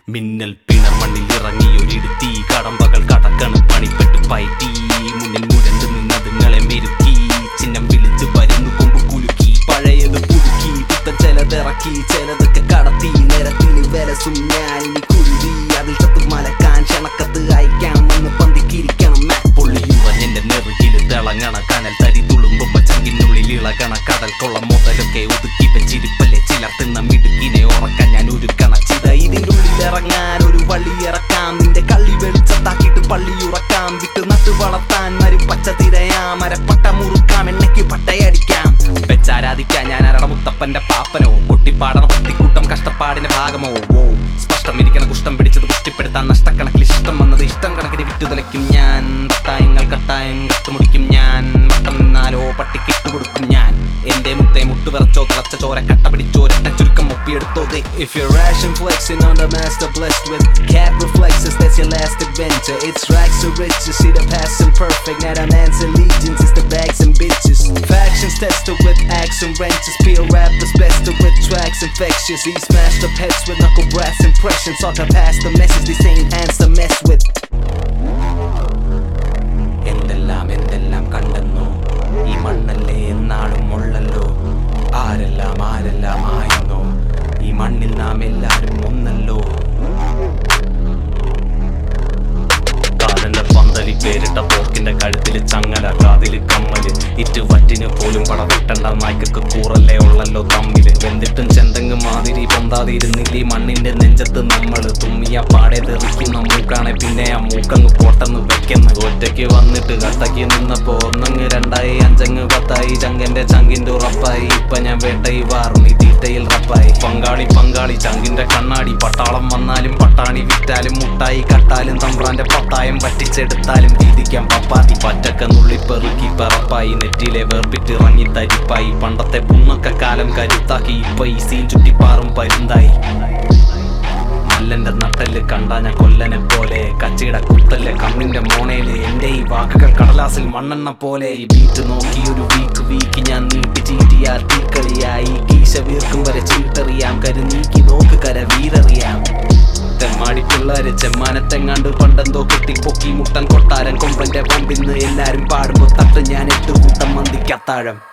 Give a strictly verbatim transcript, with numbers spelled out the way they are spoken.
മിന്നൽ പിണർ മണ്ണിൽ ഇറങ്ങി ഒരിടുത്തി കടമ്പകൾ കടക്കണം പണിപ്പെട്ട് പയറ്റി മുന്നിൽ മുരണ്ട് നിന്നതുങ്ങളെ മെരുക്കി ചിഹ്നം വിളിച്ച് വരുന്നു കൊമ്പ് കുലുക്കി പഴയത് പുതുക്കി പുത്തൻ ചിലതിറക്കി ചിലതൊക്കെ കടത്തി നിരത്തിന് വിലസും ഞാൻ ഇനി കുരുതി അതിൽ ചത്ത് മലക്കാൻ ക്ഷണക്കത്ത് അയക്കണം എന്ന് പന്തിക്കിരിക്കണം പൊള്ളിയുറഞ്ഞെന്റെ നെറുകിൽ തിളങ്ങണ കനൽ തരി തുളുമ്പുമ്പ ചങ്കിനുള്ളിൽ ഇളകണ കടൽ കൊള്ള മുതലൊക്കെ ഒതുക്കി വെച്ചിരിപ്പല്ലേ ചിലർ തിന്ന മിടുക്കിനെ ഉറക്കാൻ ഞാൻ ഒരുക്കണ ചിത ഇതിൻ്റെ ഉള്ളിൽ ഇറങ്ങാൻ ഒരു വള്ളി ഇറക്കാം നിന്റെ കള്ളി വെളിച്ചത്താക്കിയിട്ട് പള്ളി ഉറക്കാം വിട്ട് നട്ടു വളർത്താൻ മരു പച്ച തിരയാം മരപ്പട്ട മുറുക്കാം എണ്ണയ്ക്ക് പട്ടയടിക്കാം വെച്ചാരാധിക്കാൻ ഞാൻ അരട മുത്തപ്പന്റെ പാപ്പനോ പൊട്ടിപ്പാടണ പത്തിക്കൂട്ടം കഷ്ടപ്പാടിന്റെ ഭാഗമോ ഓ സ്പഷ്ടം ഇരിക്കണ കുഷ്ടം പിടിച്ചത് പുഷ്ടിപ്പെടുത്താൻ നഷ്ടക്കണക്കിൽ ഇഷ്ടം വന്നത് ഇഷ്ടം കണക്കിന് വിറ്റുതലയ്ക്കും ഞാൻ പട്ടായങ്ങൾ കട്ടായം കട്ടുമുടിക്കും ഞാൻ വട്ടം നിന്നാലോ പട്ടിക്കിട്ട് കൊടുക്കും ഞാൻ എന്റെ മുത്തേ മുട്ടുവിറച്ചോ തിളച്ച ചോര കട്ട പിടിച്ചോ രട്ട ചുരുക്കം ഒപ്പിയെടുത്തോ If you're rash and flexing on the master blessed with cat reflexes, that's your last adventure. It's rags to riches, see the past imperfect. Now the man's allegiance is the bags and bitches. Factions tested with axe and wrenches. Peel rappers bested with tracks infectious. He smashed up heads with knuckle brass impressions. Talk to pass the message, these same hands to mess with. എന്തെല്ലാം എന്തെല്ലാം കണ്ടെന്നോ ഈ മണ്ണല്ലേ എന്നാളും ഉള്ളല്ലോ ആരെല്ലാം ആരെല്ലാം ആയെന്നോ ഈ മണ്ണിൽ നാം എല്ലാരും ഒന്നല്ലോ കാലന്റെ പന്തലി പേരിട്ട പോക്കിന്റെ കഴുത്തില് ചങ്ങല കാതില് കമ്മല് ഇറ്റുവറ്റിന് പോലും പട വിട്ടണ്ട നായ്ക്കൊക്കെ കൂറല്ലേ ഉള്ളല്ലോ തമ്മില് വെന്തിട്ടും ചെന്തെങ്ങ് മാതിരി പൊന്താതിരുന്നില്ല ഈ മണ്ണിന്റെ നെഞ്ചത്ത് നമ്മള് തുമ്മിയ പാടെ തെറിക്കുന്ന മൂക്കാണെ പിന്നെ ആ മൂക്കങ്ങ് പോട്ടെന്ന് വെക്കുന്ന ഒറ്റയ്ക്ക് വന്നിട്ട് കട്ടയ്ക്ക് നിന്നപ്പോ ഒന്നങ്ങ് രണ്ടായി അഞ്ചങ്ങ് പത്തായി ചങ്കന്റെ ചങ്കിന്റെ ഉറപ്പായി ഇപ്പൊ ഞാൻ വേട്ടയി വാർന്നി തീറ്റയിൽ റപ്പായി പങ്കാളി പങ്കാളി ചങ്കിന്റെ കണ്ണാടി പട്ടാളം വന്നാലും പട്ടാണി വിറ്റാലും മുട്ടായി കട്ടാലും തമ്പ്രാന്റെ പത്തായം പറ്റിച്ചെടുത്താലും വീതിക്കാം പപ്പാത്തി പറ്റക്ക നുള്ളി പെറുക്കി പറപ്പായി നെറ്റിയിലെ വേർപ്പിട്ടിറങ്ങി തരിപ്പായി പണ്ടത്തെ പുണ്ണൊക്കെ കാലം കരുത്താക്കി ഇപ്പൊ ഈ സീൻ ചുറ്റിപ്പാറും പരുന്തായി മല്ലന്റെ നട്ടല് കണ്ടാ ഞാൻ കൊല്ലനെ പോലെ കച്ചിട കുത്തല്ലേ കണ്ണിന്റെ മോണേല് എന്റെ ഈ വാക്കുകൾ കടലാസിൽ മണ്ണെണ്ണ പോലെ ഈ ബീറ്റ് നോക്കി ഒരു വീക്ക് വീക്ക് ഞാൻ നീട്ടി ചീട്ടിയാ തീക്കളിയായി കീശ വീർക്കും വരെ ചീട്ടറിയാം കരു നീക്കി നോക്ക് കര വീരറിയാം തെമ്മാടി പിള്ളേര് ചെമ്മാനത്തെങ്ങാണ്ട് പണ്ടെന്തോ കെട്ടി പൊക്കി മുട്ടൻ കൊട്ടാരൻ കൊമ്പന്റെ പമ്പിന്ന് എല്ലാരും പാടുമ്പോ തട്ട് ഞാൻ എട്ട് കൂട്ടം മന്തിക്കത്താഴം